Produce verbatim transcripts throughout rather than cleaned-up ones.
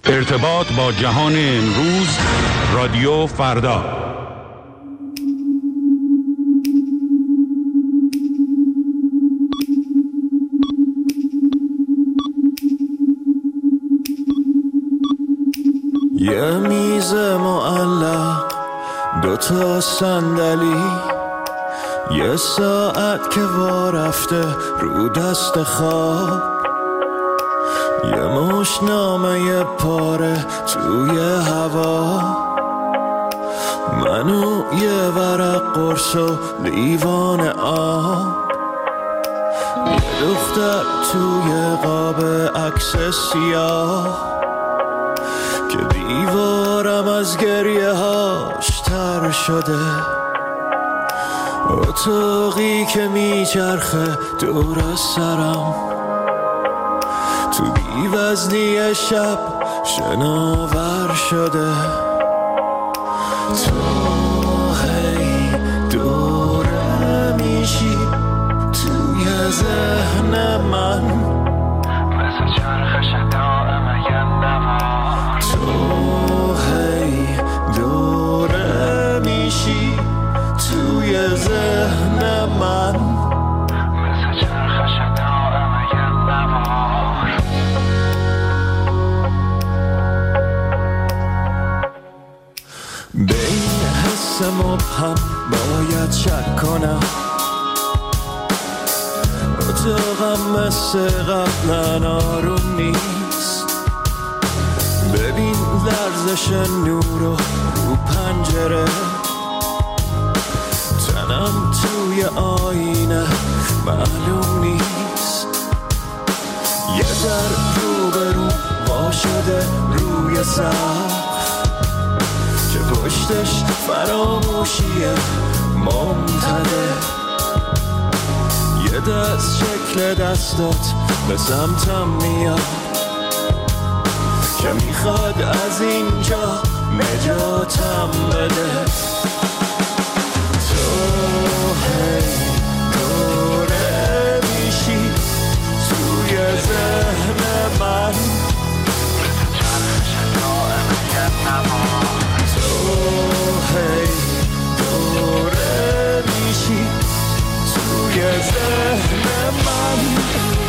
ارتباط با جهان امروز، رادیو فردا. یه میز معلق، دوتا صندلی، یه ساعت که وا رفته رو دست خواب، یه مش نامه پاره توی هوا، منو یه ورق قرص و لیوان آب، یه دختر توی قاب عکس سیاه که دیوارم از گریه هاش تر شده، اتاقی که میچرخه دور سرم، تو بی‌وزنی شب شناور شده، تو هی دوره میشی توی ذهن من، مثل چرخش دائم یه نوا، تو هی دوره میشی توی ذهن من، مثل چرخش دائم یه نوار. به این حس مبهم باید شک کنم، اتاقم مثل قبلا آروم نیست، ببین لرزش نور رو پنجره، تنم توی آینه معلوم نیست، یه در رو به رو وا شده روی سقف که پشتش فراموشیه ممتده، یه دست شکل دستات به سمتم میاد که میخواد از اینجا نجاتم بده، تو هی دوره میشی توی ذهن من، مثل چرخش دائم یه نوا، تو هی دوره میشی توی ذهن من.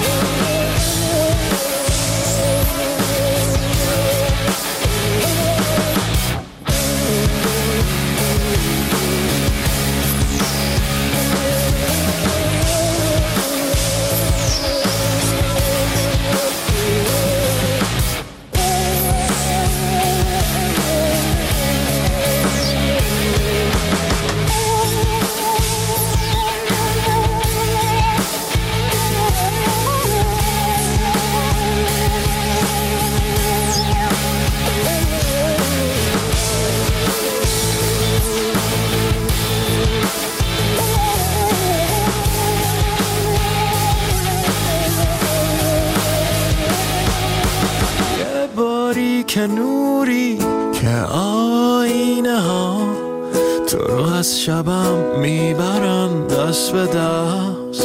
که نوری که آینه ها تو رو از شبم میبرن دست به دست،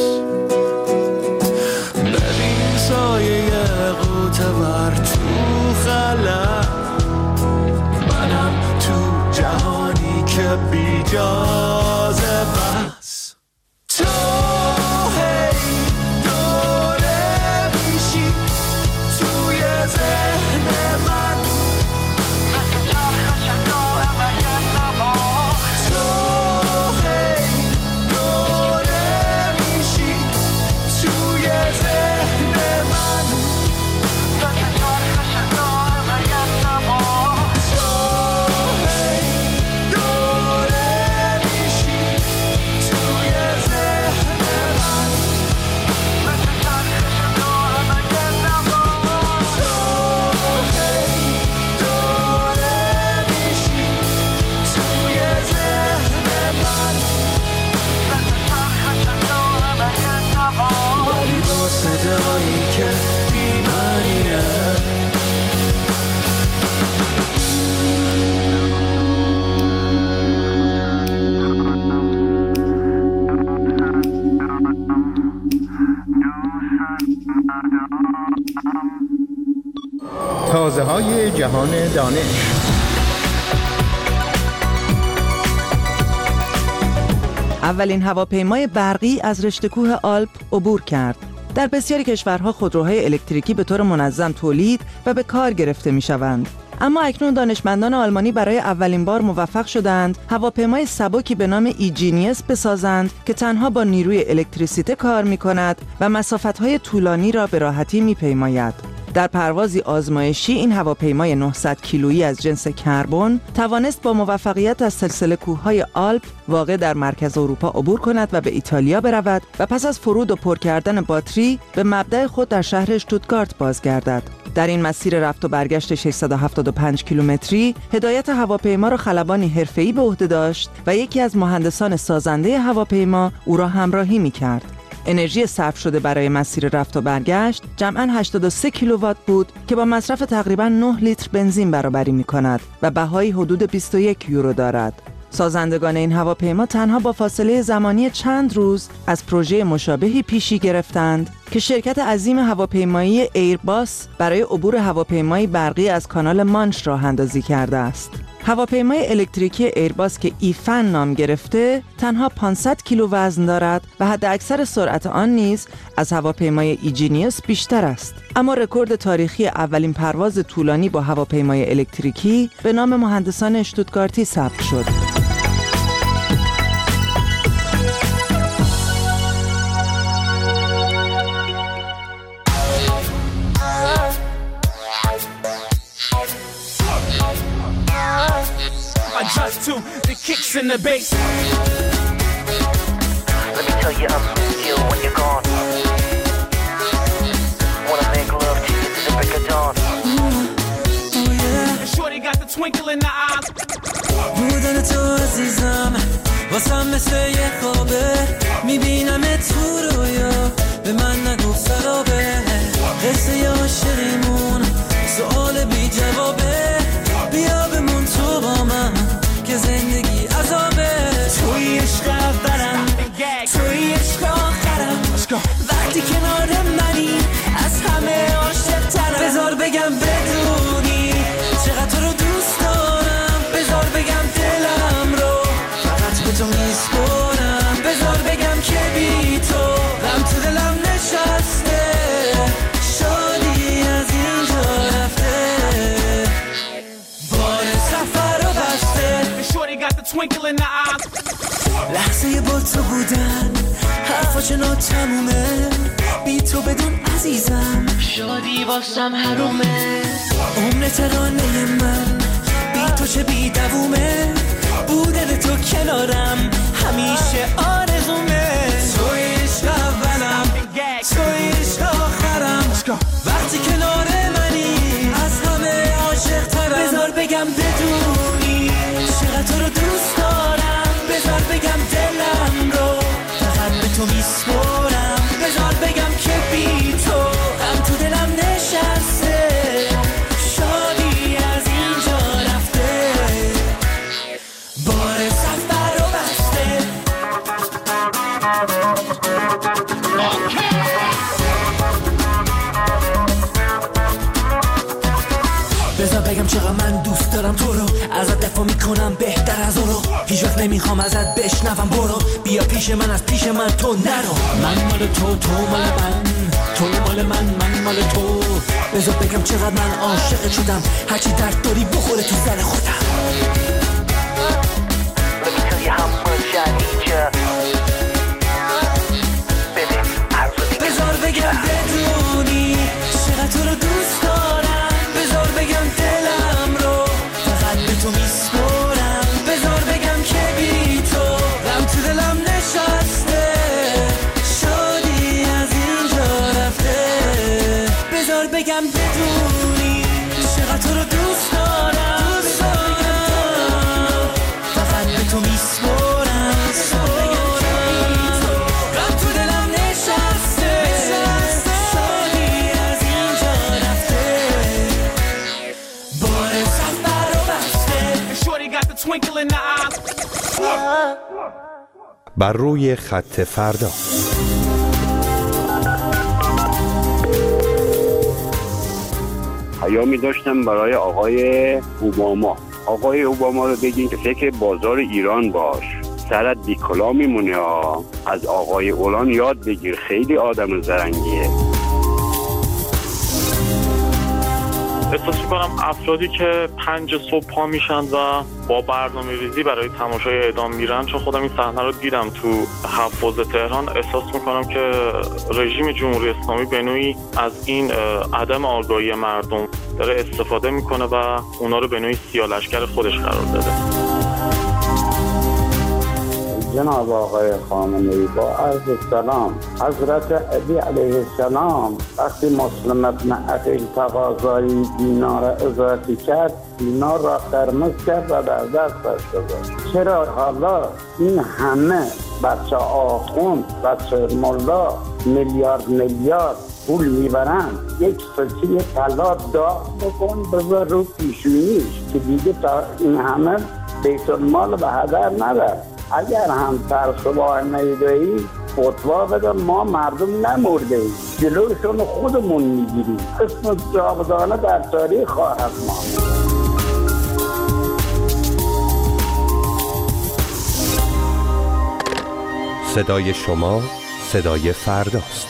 ببین سایه قوطه ور تو خلا، منم تو جهانی که بی جازه بس، تو هی دوره میشی توی ذهن من، تازه‌های جهان دانش. اولین هواپیمای برقی از رشته کوه آلپ عبور کرد. در بسیاری کشورها خودروهای الکتریکی به طور منظم تولید و به کار گرفته می‌شوند. اما اکنون دانشمندان آلمانی برای اولین بار موفق شدند هواپیمای سبکی به نام ایجینیس بسازند که تنها با نیروی الکتریسیته کار می‌کند و مسافت‌های طولانی را به راحتی می‌پیماید. در پروازی آزمایشی این هواپیمای نهصد کیلویی از جنس کربن توانست با موفقیت از سلسله کوههای آلپ واقع در مرکز اروپا عبور کند و به ایتالیا برود و پس از فرود و پر کردن باتری به مبدأ خود در شهر اشتوتگارت بازگردد. در این مسیر رفت و برگشت ششصد و هفتاد و پنج کیلومتری هدایت هواپیما را خلبانی حرفه‌ای به عهده داشت و یکی از مهندسان سازنده هواپیما او را همراهی می‌کرد. انرژی صرف شده برای مسیر رفت و برگشت جمعاً هشتاد و سه کیلووات بود که با مصرف تقریباً نه لیتر بنزین برابری می‌کند و بهای حدود بیست و یک یورو دارد. سازندگان این هواپیما تنها با فاصله زمانی چند روز از پروژه مشابهی پیشی گرفتند که شرکت عظیم هواپیمایی ایرباس برای عبور هواپیمای برقی از کانال مانش راه اندازی کرده است. هواپیمای الکتریکی ایرباس که ایفن نام گرفته تنها پانصد کیلو وزن دارد و حداکثر سرعت آن نیز از هواپیمای ایجینیوس بیشتر است. اما رکورد تاریخی اولین پرواز طولانی با هواپیمای الکتریکی به نام مهندسان اشتوتگارتی ثبت شد. Just to the kicks and the bass. Let me tell you I'm with you when you're gone. Wanna make love to you to the break of dawn. Oh yeah. Shorty got the twinkle in the eyes. بودن تو عزیزم واسم مثل یه خوابه میبینم تو رویا به من نگو فرابه قصه عاشقیمون سوال بی جوابه بیا بمون تو با من که زندگی عذابه توی عشق اولم توی عشق آخرم وقتی کنار منی از همه عاشق ترم بذار بگم بدونی چقدر تو رو دوست دارم بذار بگم دلم رو فقط به تو میسپرم بذار بگم که بی تو غم تو دلم نشسته شادی از اینجا رفته بار سفر رو بسته twinkle in the eyes. لحظه با تو بودن حرفا چنان تمومه بی تو بدون عزیزم شادی واسم حرومه عمر ترانه من بی تو چه بی دوومه بودن تو کنارم همیشه آرزومه توی عشق اولم توی عشق آخرم وقتی کنار منی از همه عاشق ترم بذار بگم بدونی چقدر تو رو دوست دارم بذار بگم دلم رو فقط به تو میسپرم بذار بگم که بی تو غم تو دلم نشسته شادی از اینجا رفته بار سفر رو بسته بذار بگم چقدر من دوست دارم تو رو ازت دفاع میکنم بهتر از اونو هیچ وقت نمیخوام ازت بشنوم برو بیا پیش من از پیش من تو نرو من مال تو تو مال من تو مال من من مال تو بذار بگم چقدر من عاشق شدم هرچی درد داری بخوره تو سر خودم Let me tell you how much I need you Baby I really بذار بگم بدونی چقدر تو رو دوست دارم بذار بگم دلم رو فقط به تو میسپرم بذار بگم که بی تو غم تو دلم نشسته شادی از اینجا رفته بذار بگم بدونی چقدر تو رو دوست دارم بذار بگم دلم فقط به تو میسپرم بذار بگم که بی تو غم تو دلم نشسته شادی از اینجا رفته بار سفر رو بسته Shorty got the twinkle in the eyes بر روی خط فردا پیامی داشتم برای آقای اوباما. آقای اوباما رو بگین که فکر بازار ایران باش، سرت بیکلا میمونه ها. از آقای اولان یاد بگیر، خیلی آدم زرنگیه. احساس می‌کنم افرادی که پنج صبح پا میشن و با برنامه ریزی برای تماشای اعدام میرن، چون خودم این صحنه رو دیدم تو حوض تهران، احساس می‌کنم که رژیم جمهوری اسلامی به نوعی از این عدم آگاهی مردم داره استفاده میکنه و اونا رو به نوعی سیاه‌لشکر خودش قرار داده. جناب آقای خامنه‌ای، با عرض سلام، حضرت علی علیه السلام وقتی مسلم ابن عقیل تقاضای دینار اضافی کرد، دینار را قرمز کرد و در دستش گذاشت. چرا حالا این همه بچه آخوند، بچه ملا میلیارد میلیارد پول میبرن، یک سکه طلا داغ بکن بذار رو پیشونیش که دیگه تا این همه بیت المال به هدر نره. اگر هم ترس و واه نیدهی فتوا بده، ما مردم نمرده ایم، جلوشون خودمون میگیریم، اسم جاودانه در تاریخ خواهد ماند. صدای شما صدای فرداست.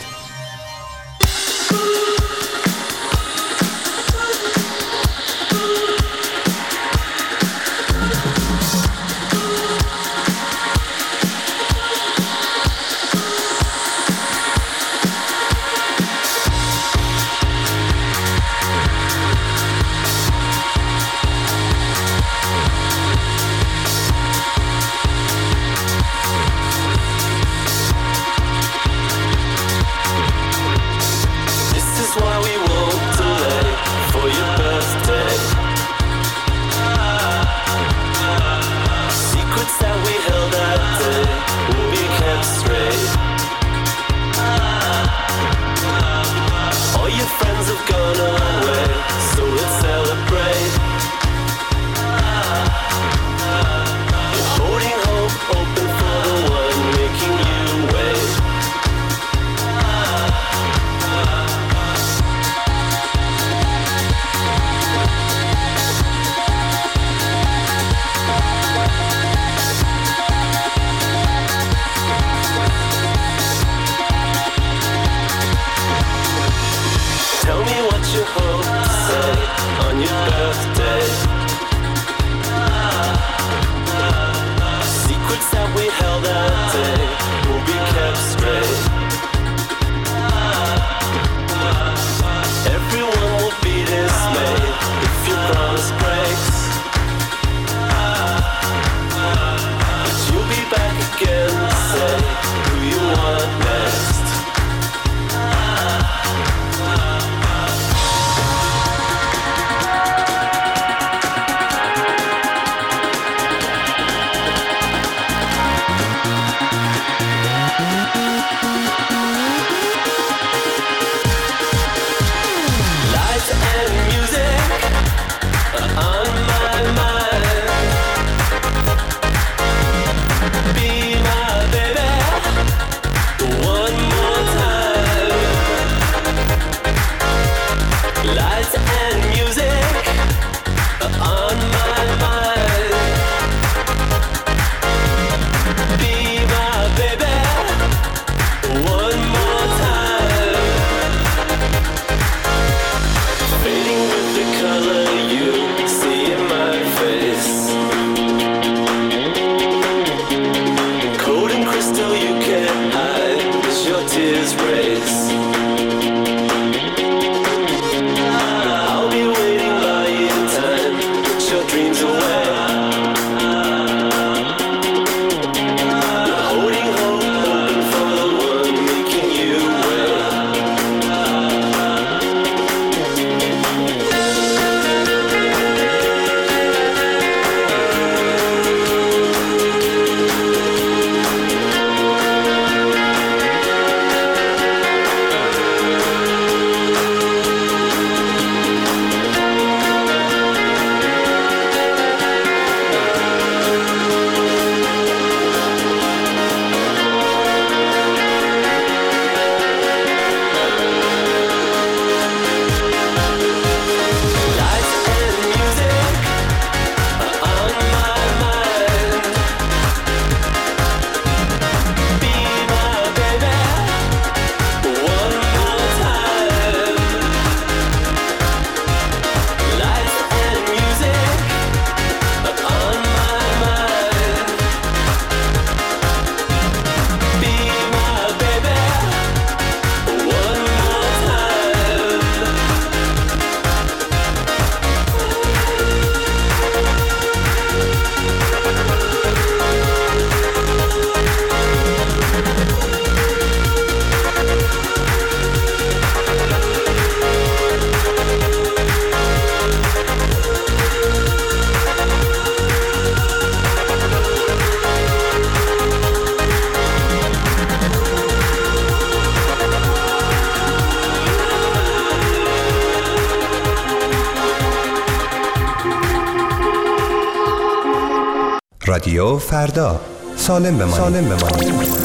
رادیو فردا، سالم بمانید. سالم بمانید.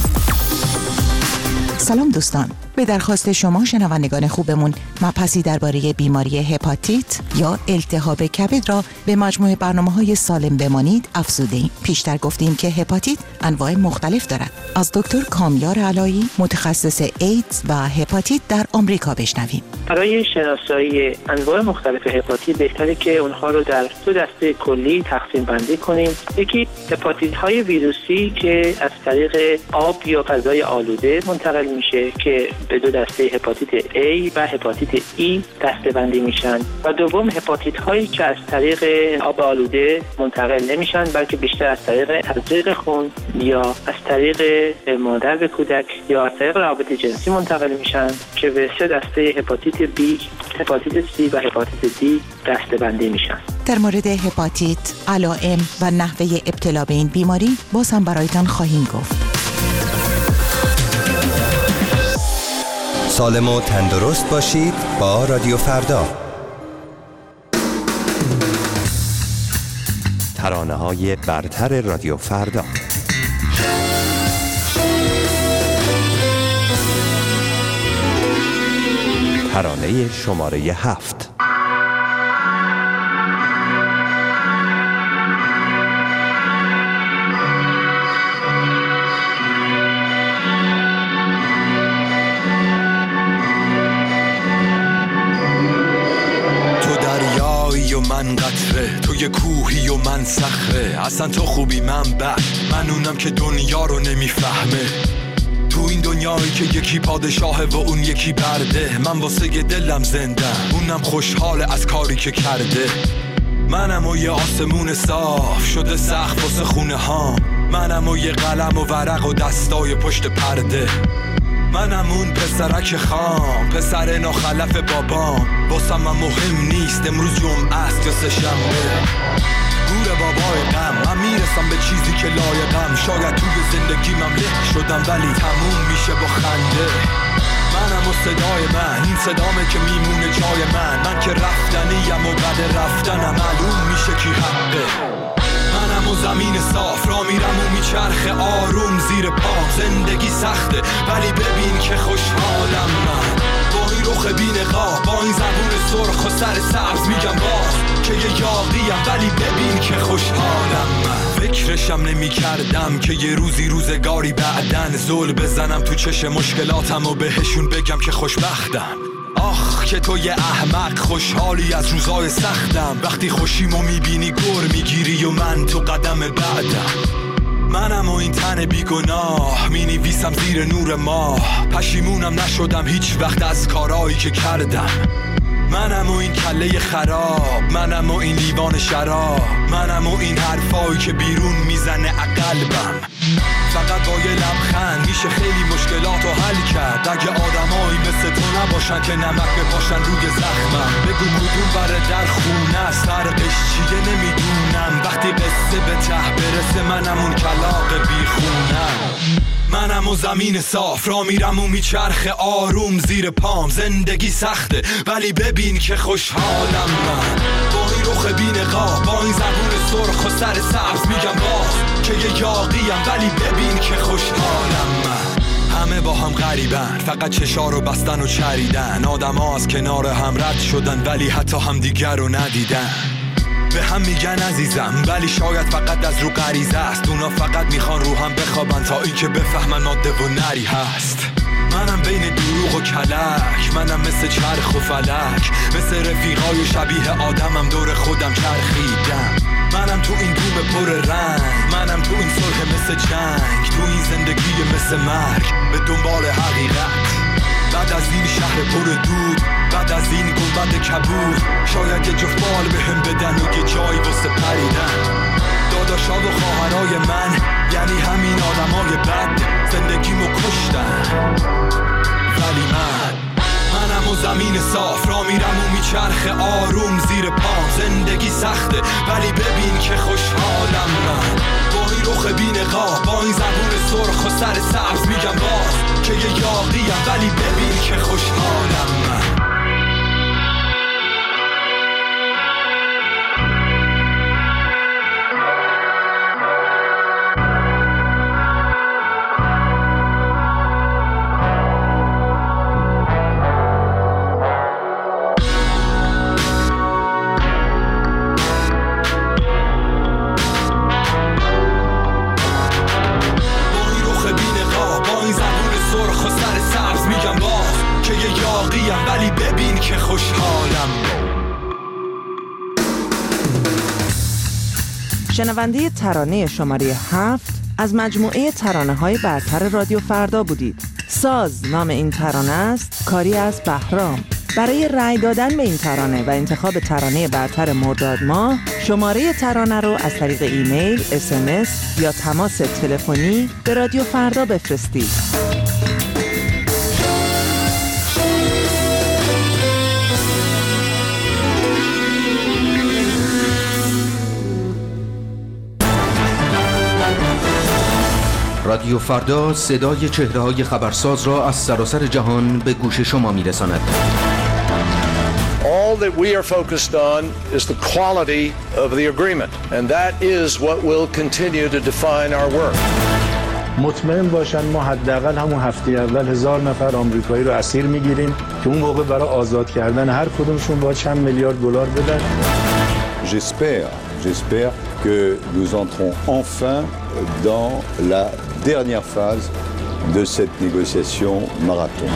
سلام دوستان، به درخواست شما شنوندگان خوبمون مبحثی درباره بیماری هپاتیت یا التهاب کبد را به مجموعه برنامه‌های سالم بمانید افزوده‌ایم. پیشتر گفتیم که هپاتیت انواع مختلف دارد. از دکتر کامیار علایی، متخصص ایدز و هپاتیت در آمریکا بشنویم. برای شناسایی انواع مختلف هپاتیت بهتره که اونها رو در دو دسته کلی تقسیم بندی کنیم. یکی هپاتیت های ویروسی که از طریق آب یا غذای آلوده منتقل میشه که به دو دسته هپاتیت A و هپاتیت E دسته بندی میشن، و دوم هپاتیت هایی که از طریق آب آلوده منتقل نمیشن بلکه بیشتر از طریق تزریق خون یا از طریق مادر به کودک یا از طریق روابط جنسی منتقل میشن که به سه دسته هپاتیت B، هپاتیت C و هپاتیت D دسته بندی میشن. در مورد هپاتیت، علائم و نحوه ابتلا به این بیماری باز هم برایتان خواهیم گفت. سالم و تندرست باشید با رادیو فردا. ترانه‌های برتر رادیو فردا. ترانه شماره هفت. من قطره، تو یه کوهی و من صخره، اصلا تو خوبی من بد، من اونم که دنیا رو نمیفهمه. تو این دنیایی که یکی پادشاهه و اون یکی برده، من واسه دلم زنده، اونم خوشحاله از کاری که کرده. منم و یه آسمون صاف شده سقف واسه خونه ها، منم و یه قلم و ورق و دستای پشت پرده. منم اون پسرک خام، پسر ناخلف بابام، واسم من مهم نیست امروز جمعه است یا سه شنبه. گور بابای غم، من میرسم به چیزی که لایقم، شاید توی زندگیمم له شدم ولی تموم میشه با خنده. منم و صدای من، این صدامه که میمونه جای من، من که رفتنیم و بعد رفتنم معلوم میشه کی حقه. منم و زمین صاف را میرم و میچرخه آروم زیر پام، زندگی سخته ولی ببین که خوشحالم من، با این رخ بی‌نقاب، با این زبون سرخ و سر سبز میگم باز که یه یاغیم ولی ببین که خوشحالم من. فکرشم نمی کردم که یه روزی روزگاری بعدن زل بزنم تو چش مشکلاتم و بهشون بگم که خوشبختم. آخ که تو یه احمق خوشحالی از روزای سختم، وقتی خوشیمو میبینی گر میگیری و من تو قدم بعدم. منم و این تن بیگناه مینویسم زیر نور ماه، پشیمونم نشدم هیچ وقت از کارایی که کردم. منم و این کله خراب، منم و این لیوان شراب، منم و این حرفایی که بیرون میزنه عقلبم. فقط با یه لبخند میشه خیلی مشکلاتو حل کرد، اگه آدمایی مثل تو نباشن که نمک بپاشن روی زخمم. بگو کدوم بره در خونه است، فرقش چیه نمیدونم، وقتی قصه به ته برسه منم اون کلاغ بیخونم. منم و زمین صاف را میرم و میچرخه آروم زیر پام، زندگی سخته ولی ببین که خوشحالم من، با این رخ بی‌نقاب، با این زبون سرخ و سر سبز میگم باز که یه یاغیم ولی ببین که خوشحالم من. همه با هم غریبن، فقط چشا رو بستن و چریدن، آدم ها از کنار هم رد شدن ولی حتی هم دیگر رو ندیدن. به هم میگن عزیزم ولی شاید فقط از رو غریزه است، اونا فقط میخوان رو هم بخوابن تا اینکه بفهمن ماده و نری هست. منم بین دروغ و کلک، منم مثل چرخ و فلک، مثل رفیقای شبیه آدمم دور خودم چرخیدم. منم تو این بوم پر رنگ، منم تو این صلح مثل جنگ، تو این زندگی مثل مرگ به دنبال حقیقت. بعد از این شهر پر دود، بعد از این گنبد کبود، شاید یه جفت بال به هم بدن و یه جایی واسه پریدن. داداشا و خواهرای من یعنی همین آدمای بد، زندگیمو کشتن ولی من منم و زمین صاف را میرم و میچرخه آروم زیر پام، زندگی سخته ولی ببین که خوشحالم من، با این رخ بی‌نقاب، با این زبون سرخ و سر سبز میگم باز که یه یاغیم ولی ببین که خوشحالم من. خوشحالم. شنونده ترانه شماره هفت از مجموعه ترانه‌های برتر رادیو فردا بودید. ساز نام این ترانه است، کاری از بهرام. برای رأی دادن به این ترانه و انتخاب ترانه برتر مرداد ماه، شماره ترانه رو از طریق ایمیل، اس ام اس یا تماس تلفنی به رادیو فردا بفرستید. رادیو فردا صدای چهره‌های خبرساز را از سراسر جهان به گوش شما می‌رساند. All that we are focused on is the quality of the agreement, and that is what will continue to define our work. مطمئن باشن ما حداقل همون هفته اول هزار نفر آمریکایی رو اسیر میگیریم که اون موقع برای آزاد کردن هر کدومشون باید چند میلیارد دلار بدن. J'espère, j'espère que nous entrons enfin dans la dernière phase de cette négociation marathon.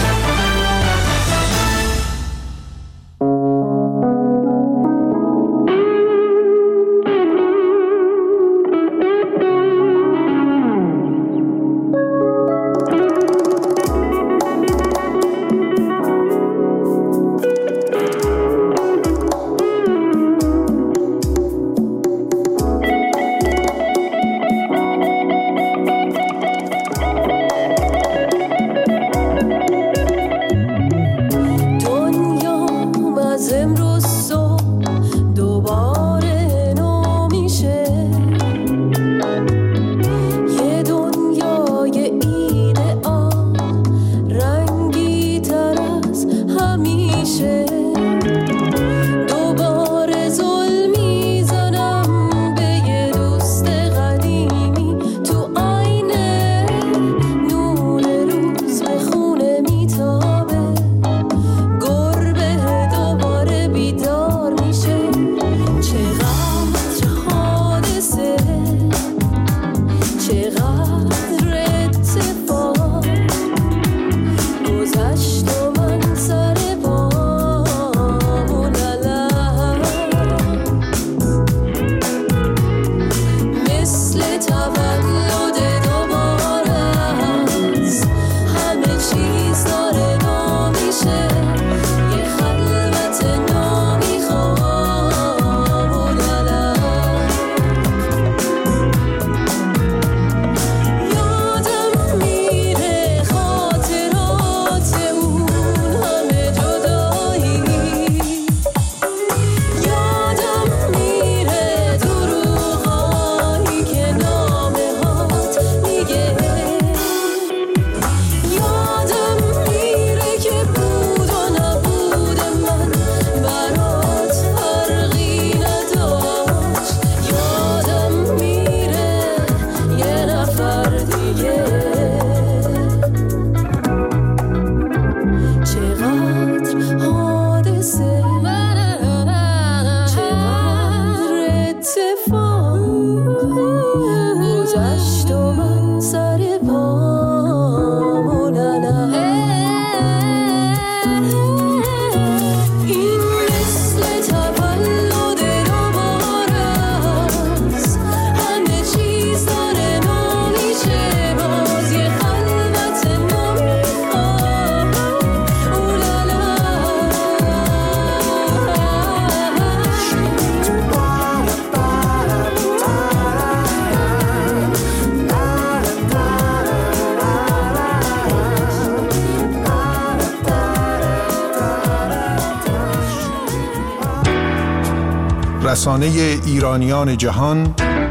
رسانه ایرانیان جهان،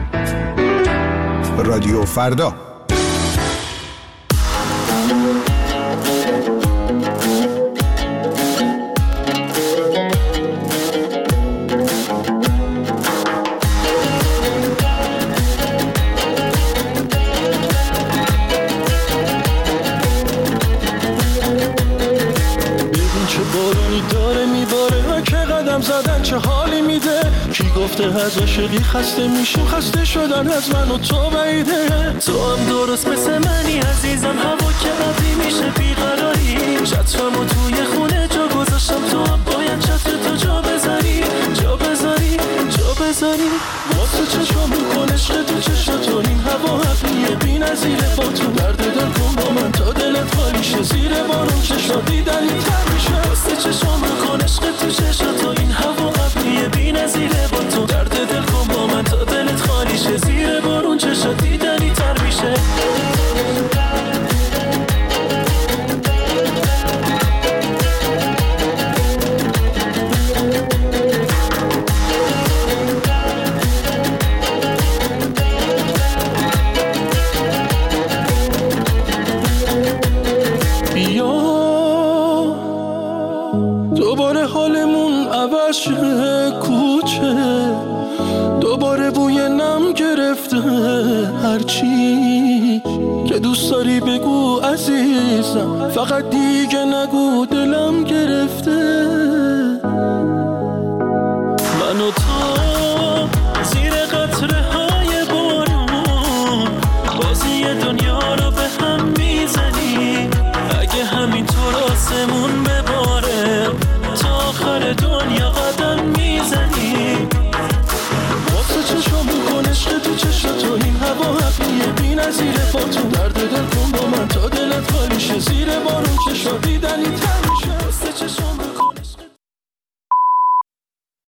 رادیو فردا. از عاشقی خسته میشیم، خسته شدن از من و تو بعیده. تو هم درست مثل منی عزیزم، هوا که ابری میشه بیقراری. چترمو توی خونه جا گذاشتم باشم تو هم باید چتر تو جا بذاری جا بذاری جا بذاری واسه چشم میکن عشق تو چشم تو این هوا حقیه بی نظیره با تو درد دل کن با من تا دلت خالیشه زیر بارون چشم دیدنی تر میشه واسه چشم میکن عشق تو چشم تو این هوا حقیه بی نظیره با تو درد دل کن با من تا دلت خالیشه زیر بارون چشم دیدنی تر میشه دوباره حالمون عوض شه کوچه دوباره بوی نم گرفته هرچی که دوست داری بگو عزیزم فقط دیگه نگو دلم گرفته